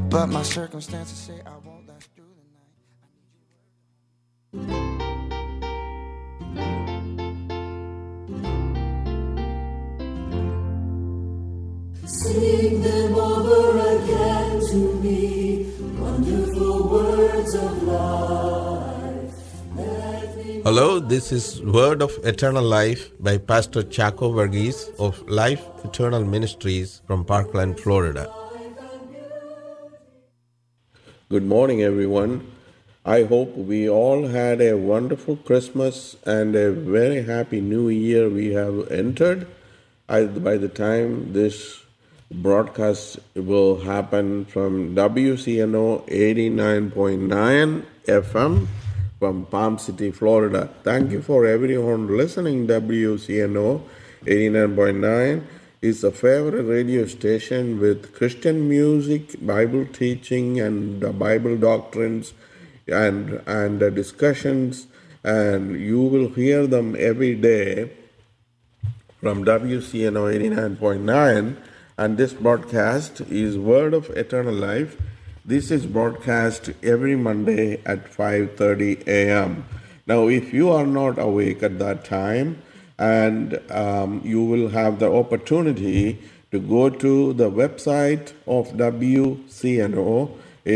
but my circumstances say I won't last through the night. Sing them over again to me, wonderful words of life. Hello, this is Word of Eternal Life by Pastor Chaco Verghese of Life Eternal Ministries from Parkland, Florida. Good morning, everyone. I hope we all had a wonderful Christmas and a very happy New Year we have entered. By the time this broadcast will happen from WCNO 89.9 FM from Palm City, Florida. Thank you for everyone listening. WCNO 89.9 is a favorite radio station with Christian music, Bible teaching, and Bible doctrines and discussions, and you will hear them every day from WCNO 89.9, and this broadcast is Word of Eternal Life. This is broadcast every Monday at 5:30 a.m. Now, if you are not awake at that time, and you will have the opportunity to go to the website of WCNO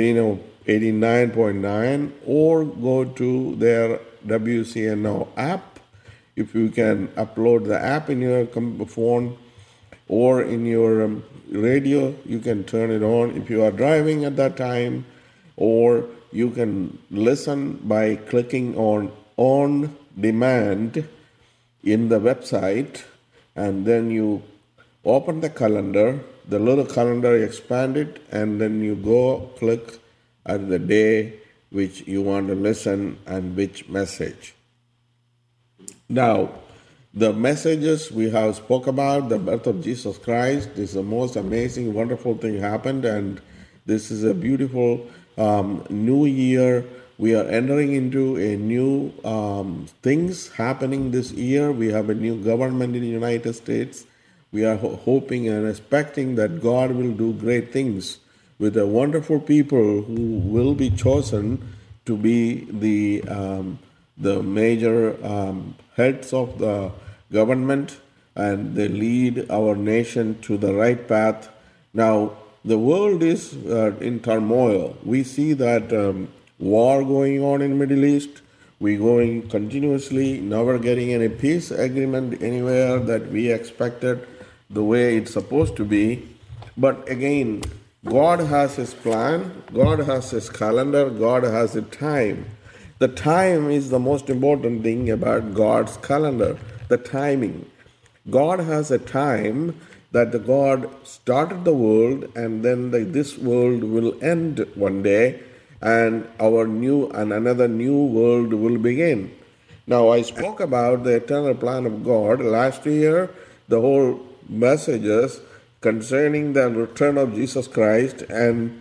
89.9 or go to their WCNO app. If you can upload the app in your phone or in your radio, you can turn it on if you are driving at that time, or you can listen by clicking on demand in the website, and then you open the calendar, the little calendar, expand it, and then you go click at the day which you want to listen and which message. Now, the messages we have spoke about, the birth of Jesus Christ, is the most amazing, wonderful thing happened, and this is a beautiful new year. We are entering into a new things happening this year. We have a new government in the United States. We are hoping and expecting that God will do great things with the wonderful people who will be chosen to be the major heads of the government, and they lead our nation to the right path. Now, the world is in turmoil. We see that war going on in the Middle East. We're going continuously, never getting any peace agreement anywhere that we expected the way it's supposed to be. But again, God has His plan, God has His calendar, God has a time. The time is the most important thing about God's calendar, the timing. God has a time that the God started the world, and then this world will end one day, and another new world will begin. Now, I spoke about the eternal plan of God last year, the whole messages concerning the return of Jesus Christ and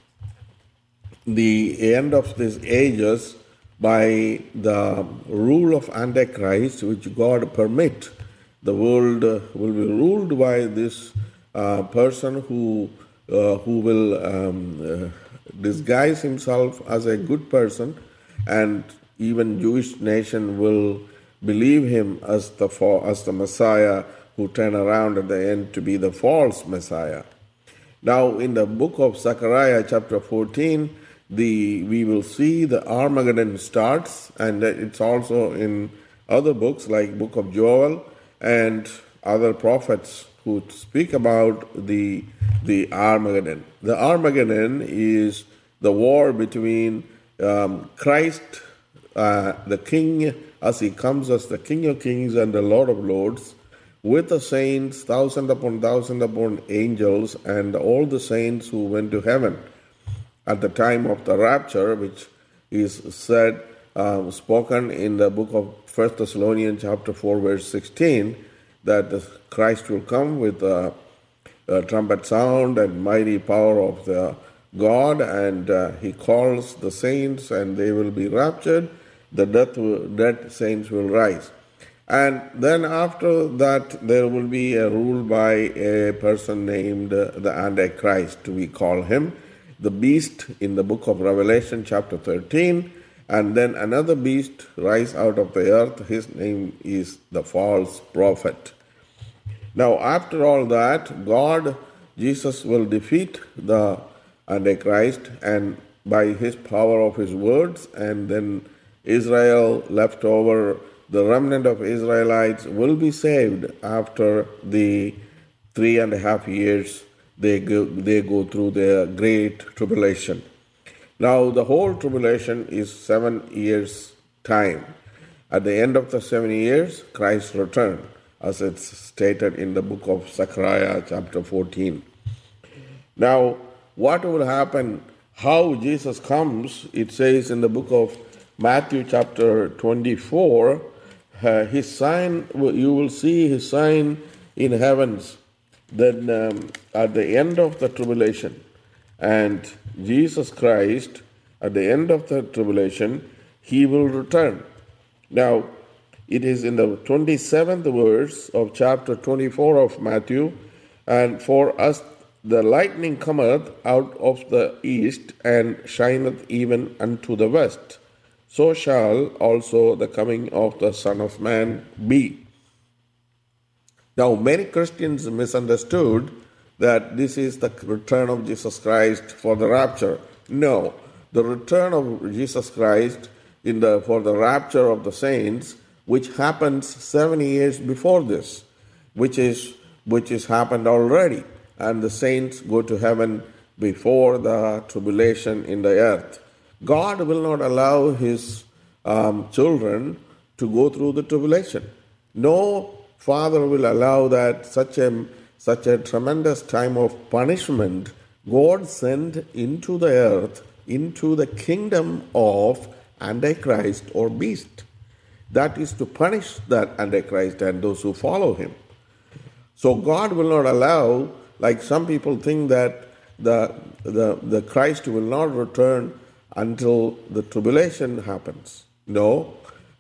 the end of these ages by the rule of Antichrist, which God permit. The world will be ruled by this person who will disguise himself as a good person, and even Jewish nation will believe him as the Messiah, who turn around at the end to be the false Messiah. Now, in the book of Zechariah, chapter 14, we will see the Armageddon starts, and it's also in other books like book of Joel and other prophets who speak about the Armageddon. The Armageddon is the war between Christ, the King, as He comes as the King of Kings and the Lord of Lords, with the saints, thousand upon angels, and all the saints who went to heaven at the time of the rapture, which is said, spoken in the book of 1 Thessalonians chapter 4, verse 16, that Christ will come with a trumpet sound and mighty power of the God, and He calls the saints, and they will be raptured. The dead saints will rise. And then after that, there will be a rule by a person named the Antichrist, we call him. the beast in the book of Revelation, chapter 13, and then another beast rise out of the earth. His name is the false prophet. Now, after all that, Jesus will defeat the Antichrist and by his power of his words, and then Israel left over, the remnant of Israelites will be saved after the 3.5 years they go through the great tribulation. Now, the whole tribulation is 7 years' time. At the end of the 7 years, Christ returned, as it's stated in the book of Zechariah, chapter 14. Now, what will happen, how Jesus comes, it says in the book of Matthew, chapter 24, his sign, you will see his sign in heavens, then at the end of the tribulation. And Jesus Christ, at the end of the tribulation, he will return. Now, it is in the 27th verse of chapter 24 of Matthew, and for us the lightning cometh out of the east, and shineth even unto the west. So shall also the coming of the Son of Man be. Now, many Christians misunderstood that this is the return of Jesus Christ for the rapture. No, the return of Jesus Christ for the rapture of the saints, which happens 7 years before this, which is happened already, and the saints go to heaven before the tribulation in the earth. God will not allow his children to go through the tribulation. No father will allow that such a tremendous time of punishment God sent into the earth, into the kingdom of Antichrist or beast. That is to punish that Antichrist and those who follow him. So God will not allow, like some people think that the Christ will not return until the tribulation happens. No.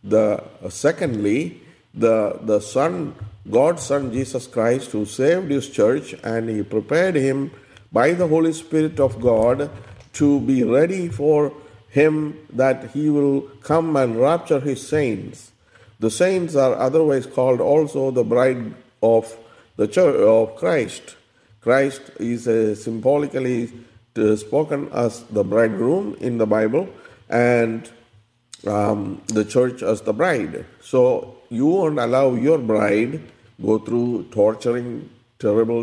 Secondly, the Son, God's Son Jesus Christ, who saved his church, and he prepared him by the Holy Spirit of God to be ready for him, that he will come and rapture his saints. The saints are otherwise called also the bride of the church of Christ. Christ is symbolically spoken as the bridegroom in the Bible, and the church as the bride. So you won't allow your bride go through torturing, terrible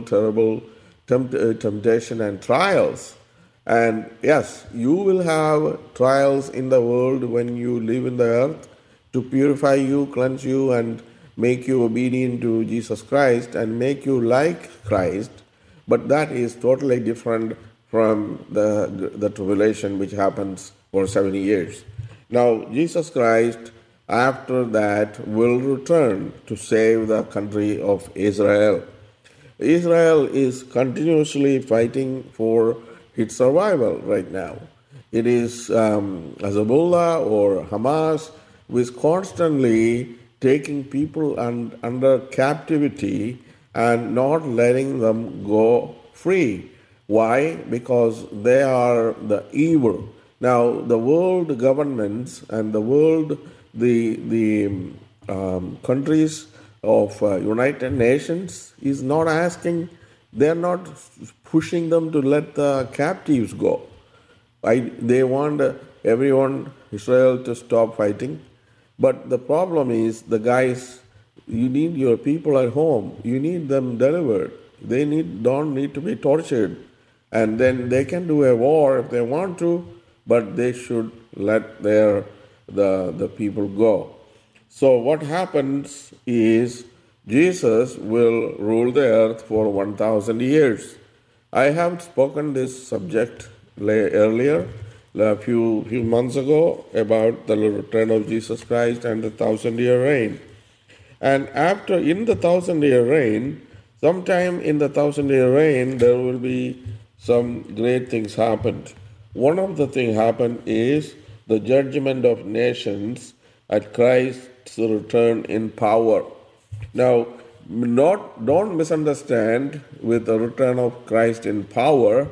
temptation and trials. And yes, you will have trials in the world when you live in the earth to purify you, cleanse you, and make you obedient to Jesus Christ and make you like Christ. But that is totally different from the tribulation which happens for 70 years. Now, Jesus Christ, after that, will return to save the country of Israel. Israel is continuously fighting for its survival right now. It is Hezbollah or Hamas, who is constantly taking people under captivity and not letting them go free. Why? Because they are the evil. Now, the world governments and the countries of United Nations is not asking, they are not pushing them to let the captives go. They want everyone, Israel, to stop fighting. But the problem is, the guys, you need your people at home. You need them delivered. They don't need to be tortured. And then they can do a war if they want to, but they should let the people go. So what happens is, Jesus will rule the earth for 1,000 years. I have spoken this subject earlier, a few months ago, about the return of Jesus Christ and the 1,000-year reign. And in the 1,000-year reign, sometime in the 1,000-year reign, there will be some great things happened. One of the things happened is the judgment of nations at Christ's return in power. Now, don't misunderstand with the return of Christ in power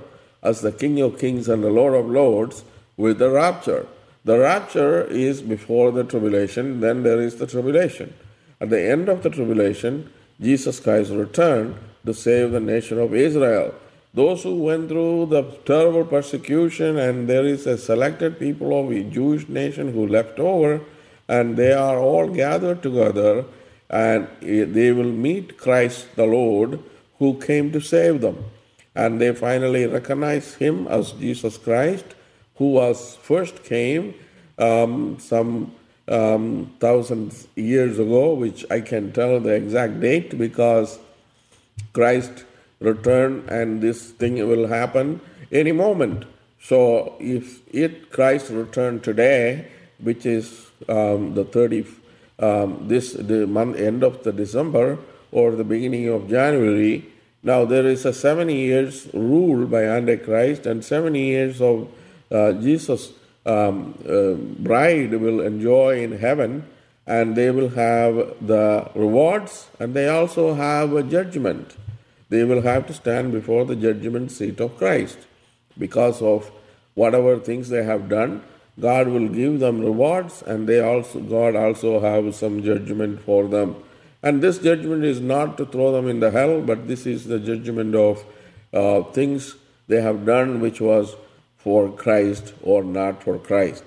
as the King of Kings and the Lord of Lords with the rapture. The rapture is before the tribulation, then there is the tribulation. At the end of the tribulation, Jesus Christ returned to save the nation of Israel. Those who went through the terrible persecution, and there is a selected people of a Jewish nation who left over, and they are all gathered together, and they will meet Christ the Lord who came to save them. And they finally recognize him as Jesus Christ, who was first came some thousands years ago, which I can tell the exact date because Christ returned and this thing will happen any moment. So if Christ returned today, which is the 30th, the month end of the December or the beginning of January, now there is a 7 years rule by Antichrist, and 7 years of Jesus' bride will enjoy in heaven, and they will have the rewards, and they also have a judgment. They will have to stand before the judgment seat of Christ. Because of whatever things they have done, God will give them rewards, and God also have some judgment for them. And this judgment is not to throw them in the hell, but this is the judgment of things they have done which was for Christ or not for Christ.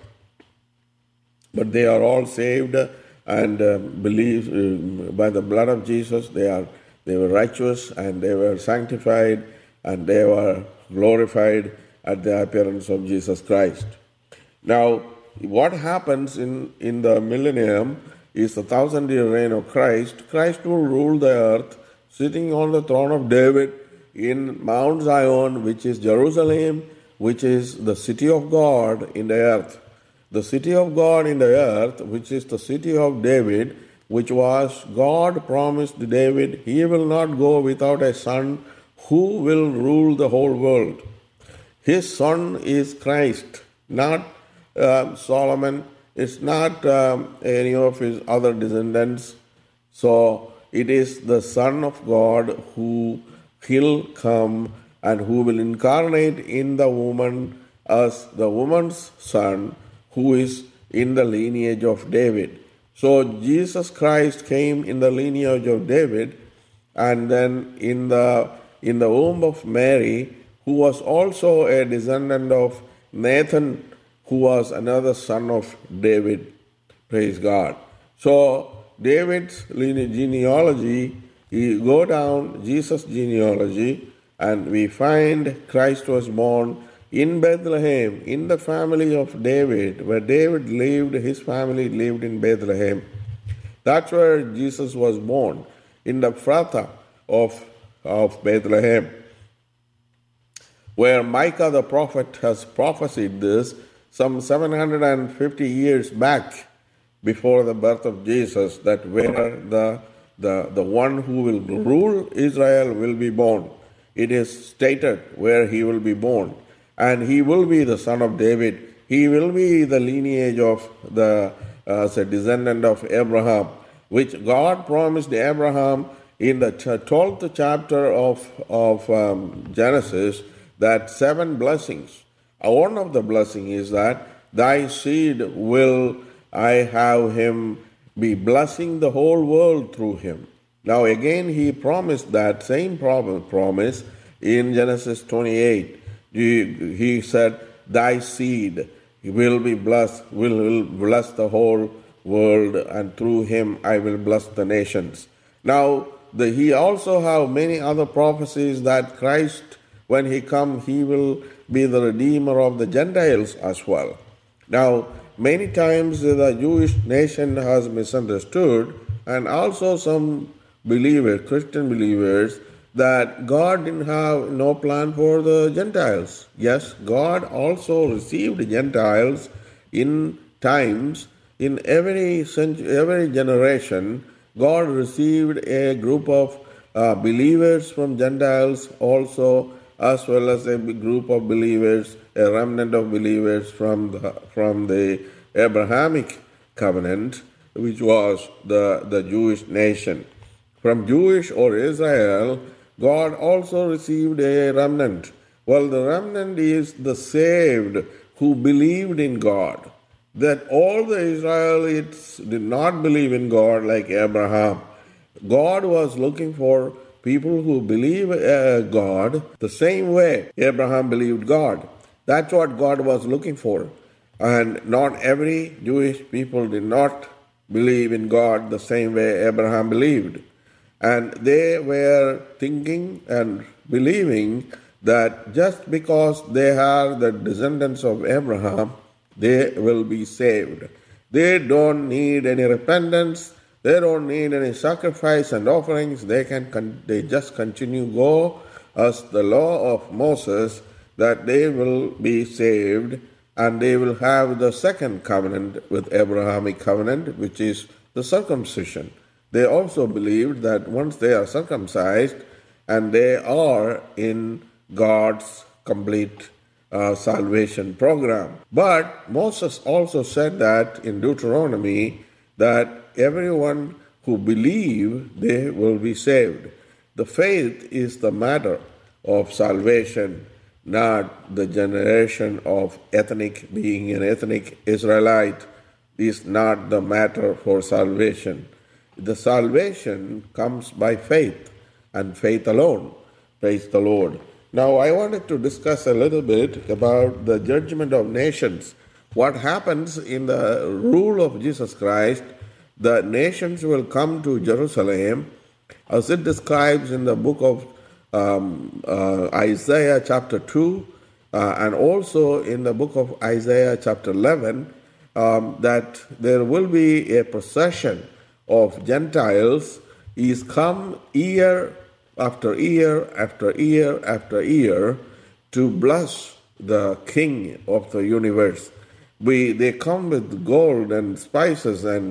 But they are all saved and believe by the blood of Jesus. They were righteous and they were sanctified and they were glorified at the appearance of Jesus Christ. Now, what happens in the millennium is the 1,000-year reign of Christ. Christ will rule the earth, sitting on the throne of David in Mount Zion, which is Jerusalem, which is the city of God in the earth. The city of God in the earth, which is the city of David, which was God promised David, he will not go without a son who will rule the whole world. His son is Christ, not Solomon. It's not any of his other descendants. So it is the Son of God who will come and who will incarnate in the woman as the woman's son who is in the lineage of David. So Jesus Christ came in the lineage of David, and then in the womb of Mary, who was also a descendant of Nathan, who was another son of David. Praise God. So David's genealogy, you go down Jesus' genealogy, and we find Christ was born in Bethlehem, in the family of David, where David lived, his family lived in Bethlehem. That's where Jesus was born, in the Ephrathah of Bethlehem, where Micah the prophet has prophesied this some 750 years back before the birth of Jesus, that where the one who will rule Israel will be born. It is stated where he will be born. And he will be the son of David. He will be the lineage of as a descendant of Abraham, which God promised Abraham in the 12th chapter of Genesis, that 7 blessings. One of the blessings is that thy seed will I have him be blessing the whole world through him. Now again he promised that same promise in Genesis 28. He said, thy seed will be blessed, will bless the whole world, and through him I will bless the nations. Now, he also have many other prophecies that Christ, when he comes, he will be the redeemer of the Gentiles as well. Now, many times the Jewish nation has misunderstood, and also some believers, Christian believers, that God didn't have no plan for the Gentiles. Yes, God also received Gentiles in times. In every generation, God received a group of believers from Gentiles also, as well as a group of believers, a remnant of believers from the Abrahamic covenant, which was the Jewish nation. From Jewish or Israel, God also received a remnant. Well, the remnant is the saved who believed in God. That all the Israelites did not believe in God like Abraham. God was looking for people who believe God the same way Abraham believed God. That's what God was looking for. And not every Jewish people did not believe in God the same way Abraham believed. And they were thinking and believing that just because they are the descendants of Abraham, they will be saved. They don't need any repentance. They don't need any sacrifice and offerings. They just continue go as the law of Moses, that they will be saved, and they will have the second covenant with Abrahamic covenant, which is the circumcision. They also believed that once they are circumcised and they are in God's complete salvation program. But Moses also said that in Deuteronomy that everyone who believe, they will be saved. The faith is the matter of salvation, not the generation of ethnic, being an ethnic Israelite is not the matter for salvation. The salvation comes by faith and faith alone. Praise the Lord. Now, I wanted to discuss a little bit about the judgment of nations. What happens in the rule of Jesus Christ, the nations will come to Jerusalem, as it describes in the book of Isaiah chapter 2, and also in the book of Isaiah chapter 11, that there will be a procession of Gentiles is come year after year after year after year to bless the King of the universe. They come with gold and spices and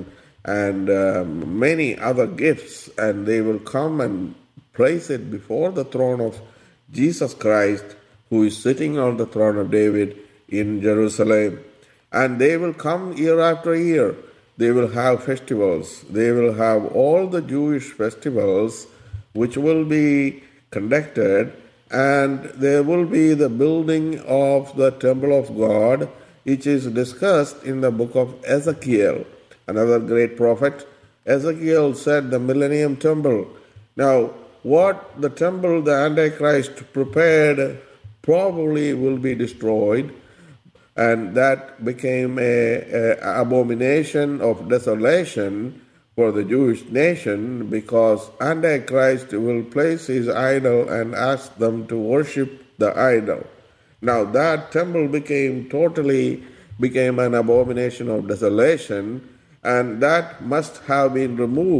many other gifts, and they will come and place it before the throne of Jesus Christ, who is sitting on the throne of David in Jerusalem. And they will come year after year. They will have festivals. They will have all the Jewish festivals which will be conducted, and there will be the building of the temple of God, which is discussed in the book of Ezekiel, another great prophet. Ezekiel said the millennium temple. Now, what the temple the Antichrist prepared probably will be destroyed, and that became an abomination of desolation for the Jewish nation, because Antichrist will place his idol and ask them to worship the idol. Now that temple became an abomination of desolation, and that must have to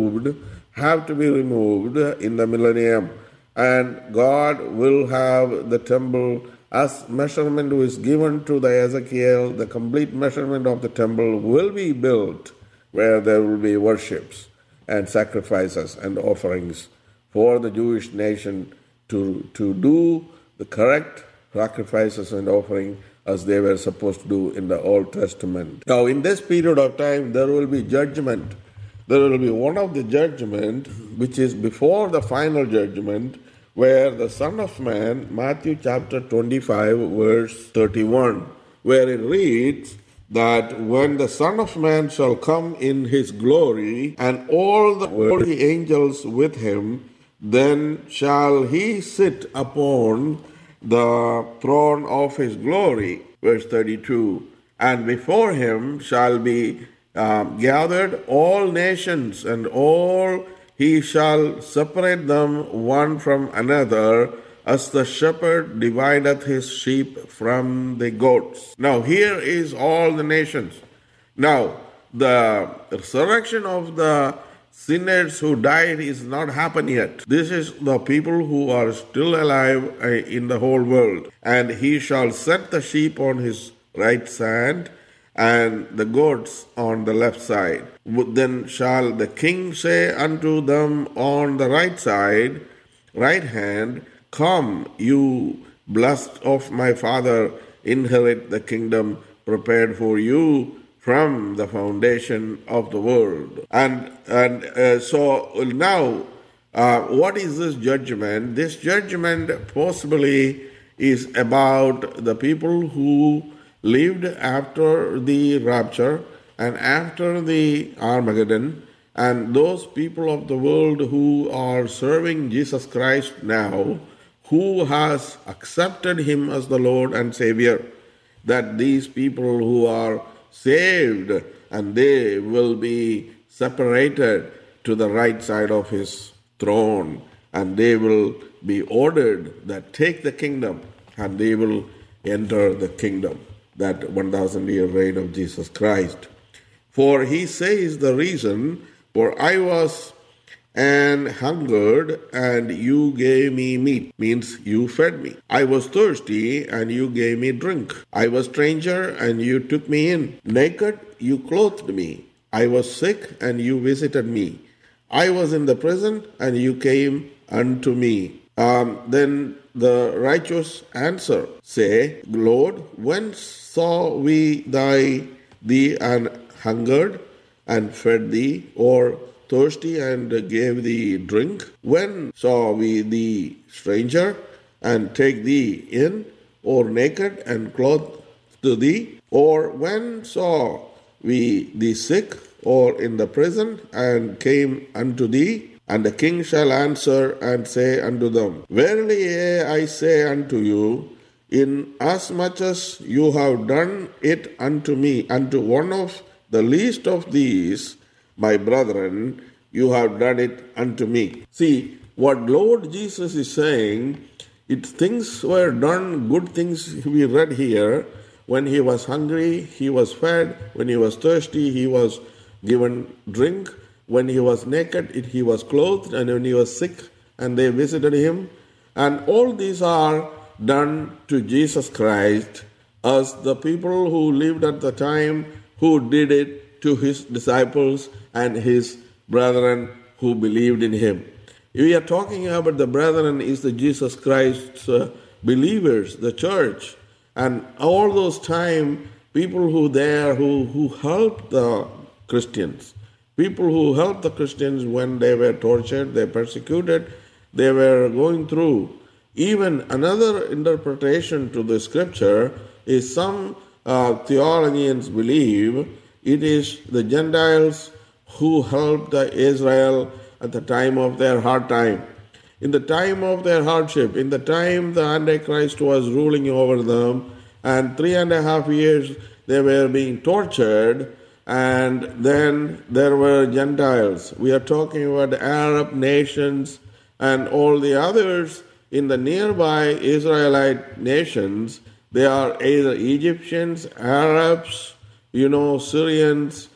be removed in the millennium. And God will have the temple, as measurement was given to the Ezekiel, the complete measurement of the temple will be built, where there will be worships and sacrifices and offerings for the Jewish nation to do the correct sacrifices and offering as they were supposed to do in the Old Testament. Now, in this period of time, there will be judgment. There will be one of the judgment, which is before the final judgment, where the Son of Man, Matthew chapter 25, verse 31, where it reads that when the Son of Man shall come in his glory, and all the holy angels with him, then shall he sit upon the throne of his glory. Verse 32, and before him shall be gathered all nations, and all he shall separate them one from another, as the shepherd divideth his sheep from the goats. Now here is all the nations. Now the resurrection of the sinners who died is not happened yet. This is the people who are still alive in the whole world. And he shall set the sheep on his right side, and the goats on the left side. Then shall the king say unto them on the right hand, come, you blessed of my Father, inherit the kingdom prepared for you from the foundation of the world. So now, what is this judgment? This judgment possibly is about the people who lived after the rapture and after the Armageddon, and those people of the world who are serving Jesus Christ now, who has accepted him as the Lord and Savior, that these people who are saved and they will be separated to the right side of his throne, and they will be ordered that take the kingdom, and they will enter the kingdom, that 1,000-year reign of Jesus Christ. For he says the reason, for I was and hungered, and you gave me meat, means you fed me. I was thirsty, and you gave me drink. I was stranger, and you took me in. Naked, you clothed me. I was sick, and you visited me. I was in the prison, and you came unto me. Then the righteous answer, say, Lord, when saw we thee and hungered and fed thee, or thirsty and gave thee drink? When saw we thee stranger and take thee in, or naked and clothed thee? Or when saw we thee sick or in the prison and came unto thee? And the king shall answer and say unto them, Verily I say unto you, inasmuch as you have done it unto me, unto one of the least of these, my brethren, you have done it unto me. See, what Lord Jesus is saying, things were done, good things we read here. When he was hungry, he was fed. When he was thirsty, he was given drink. When he was naked, he was clothed. And when he was sick, and they visited him. And all these are done to Jesus Christ as the people who lived at the time, who did it to his disciples and his brethren who believed in him. We are talking about the brethren is the Jesus Christ's believers, the church. And all those time, people who helped the Christians, people who helped the Christians when they were tortured, they persecuted, they were going through. Even another interpretation to the scripture is some theologians believe it is the Gentiles who helped Israel at the time of their hard time. In the time of their hardship, in the time the Antichrist was ruling over them, and 3.5 years they were being tortured, and then there were Gentiles. We are talking about the Arab nations and all the others in the nearby Israelite nations. They are either Egyptians, Arabs, Syrians,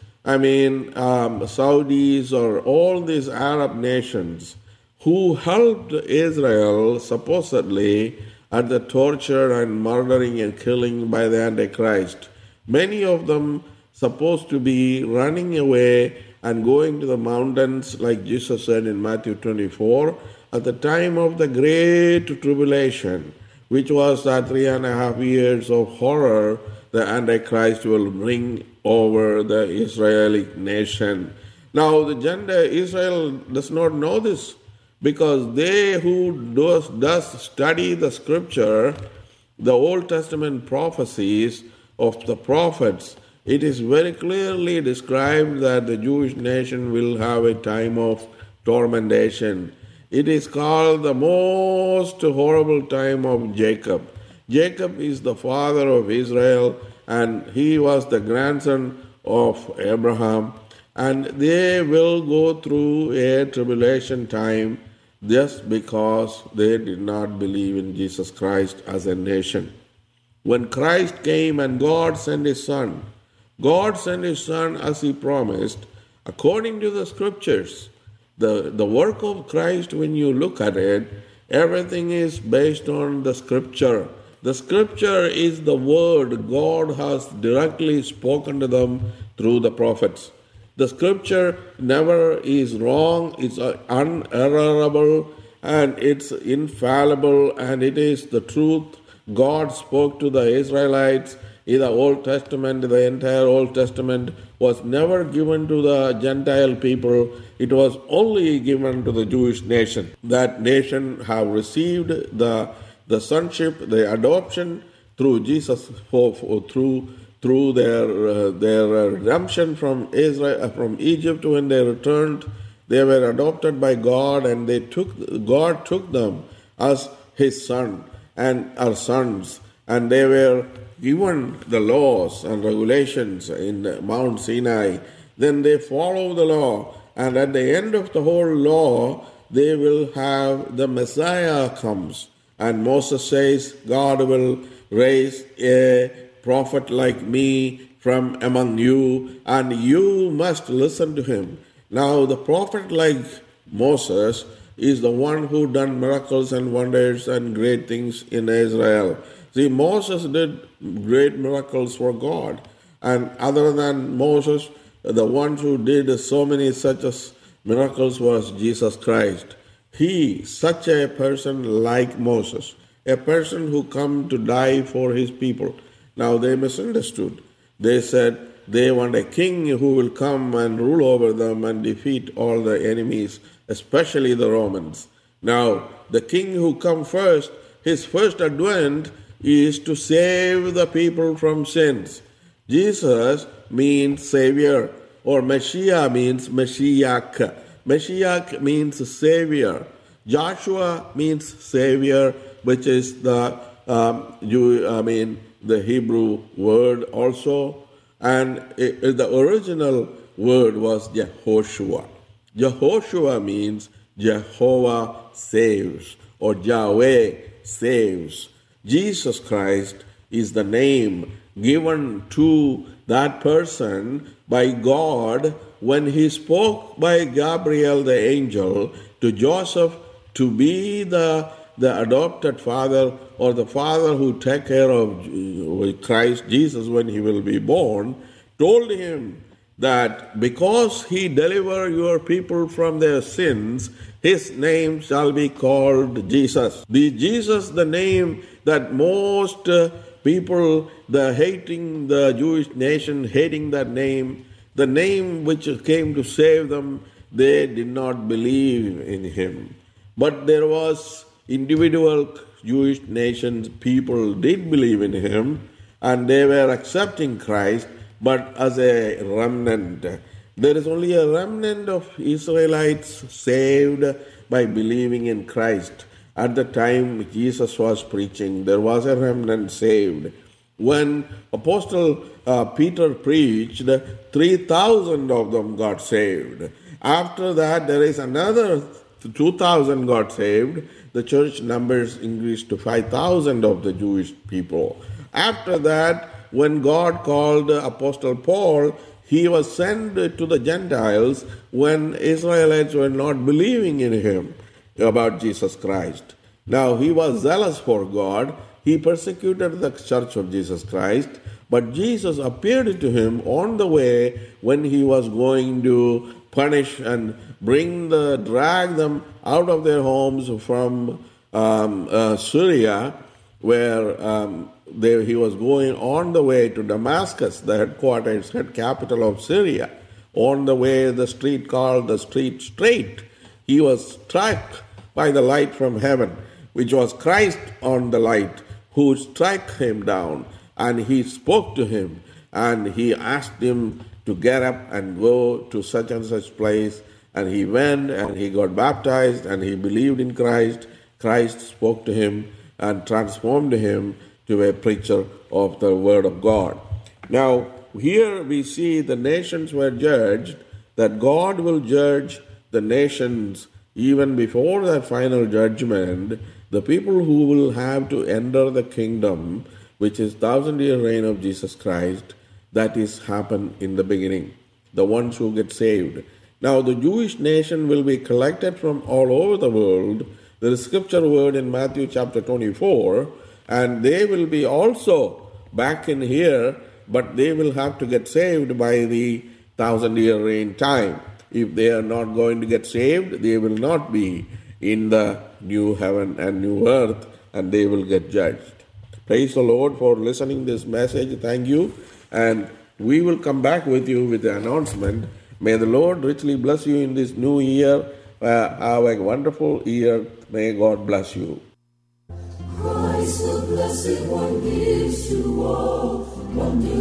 Saudis, or all these Arab nations who helped Israel supposedly at the torture and murdering and killing by the Antichrist. Many of them supposed to be running away and going to the mountains, like Jesus said in Matthew 24, at the time of the great tribulation, which was that 3.5 years of horror the Antichrist will bring over the Israeli nation. Now, the Israel does not know this, because they who does study the scripture, the Old Testament prophecies of the prophets, it is very clearly described that the Jewish nation will have a time of tormentation. It is called the most horrible time of Jacob. Jacob is the father of Israel, and he was the grandson of Abraham. And they will go through a tribulation time just because they did not believe in Jesus Christ as a nation. When Christ came and God sent his Son as he promised, according to the scriptures. The work of Christ, when you look at it, everything is based on the scripture. The scripture is the word God has directly spoken to them through the prophets. The scripture never is wrong, it's unerrorable, and it's infallible, and it is the truth. God spoke to the Israelites in the Old Testament. The entire Old Testament was never given to the Gentile people. It was only given to the Jewish nation. That nation have received the the sonship, the adoption through Jesus, through their redemption from Israel, from Egypt when they returned. They were adopted by God, and God took them as His son and our sons, and they were given the laws and regulations in Mount Sinai. Then they follow the law, and at the end of the whole law, they will have the Messiah comes. And Moses says, God will raise a prophet like me from among you, and you must listen to him. Now, the prophet like Moses is the one who done miracles and wonders and great things in Israel. See, Moses did great miracles for God. And other than Moses, the one who did so many such miracles was Jesus Christ. He, such a person like Moses, a person who come to die for his people. Now they misunderstood. They said they want a king who will come and rule over them and defeat all the enemies, especially the Romans. Now, the king who come first, his first advent is to save the people from sins. Jesus means Savior, or Messiah means Mashiach. Mashiach means Savior. Joshua means Savior, which is the Hebrew word also. And the original word was Jehoshua. Jehoshua means Jehovah saves, or Yahweh saves. Jesus Christ is the name given to that person by God when he spoke by Gabriel the angel to Joseph to be the adopted father, or the father who take care of Christ Jesus when he will be born, told him that because he deliver your people from their sins, his name shall be called Jesus. The Jesus, the name that most people, hating the Jewish nation, hating that name, the name which came to save them, they did not believe in him. But there was individual Jewish nations, people did believe in him, and they were accepting Christ, but as a remnant. There is only a remnant of Israelites saved by believing in Christ. At the time Jesus was preaching, there was a remnant saved. When Apostle Peter preached, 3,000 of them got saved. After that, there is another 2,000 got saved. The church numbers increased to 5,000 of the Jewish people. After that, when God called Apostle Paul, he was sent to the Gentiles when Israelites were not believing in him about Jesus Christ. Now, he was zealous for God. He persecuted the church of Jesus Christ, but Jesus appeared to him on the way when he was going to punish and drag them out of their homes from Syria, where he was going on the way to Damascus, the head capital of Syria. On the way, the street called the street straight, he was struck by the light from heaven, which was Christ on the light, who struck him down, and he spoke to him, and he asked him to get up and go to such and such place, and he went and he got baptized and he believed in Christ. Christ spoke to him and transformed him to a preacher of the Word of God. Now, here we see the nations were judged, that God will judge the nations even before that final judgment. The people who will have to enter the kingdom, which is 1,000-year reign of Jesus Christ, that is happen in the beginning, the ones who get saved. Now, the Jewish nation will be collected from all over the world. There is scripture word in Matthew chapter 24, and they will be also back in here, but they will have to get saved by the 1,000-year reign time. If they are not going to get saved, they will not be in the new heaven and new earth, and they will get judged. Praise the Lord for listening this message. Thank you. And we will come back with you with the announcement. May the Lord richly bless you in this new year. Have a wonderful year. May God bless you. Blessed One gives to all. Wonderful